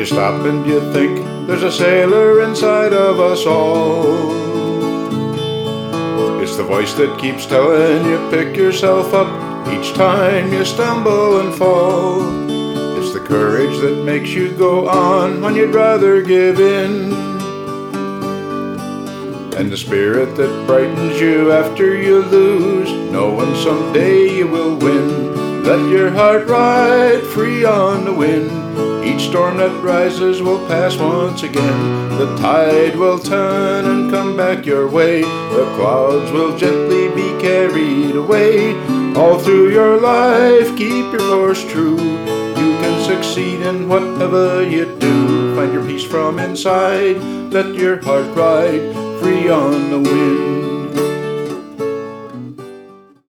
stop and you think there's a sailor inside of us all. It's the voice that keeps telling you pick yourself up each time you stumble and fall. It's the courage that makes you go on when you'd rather give in. And the spirit that brightens you after you lose, knowing someday you will win. Let your heart ride free on the wind. Each storm that rises will pass once again. The tide will turn and come back your way. The clouds will gently be carried away. All through your life, keep your course true. You can succeed in whatever you do. Find your peace from inside. Let your heart ride free on the wind.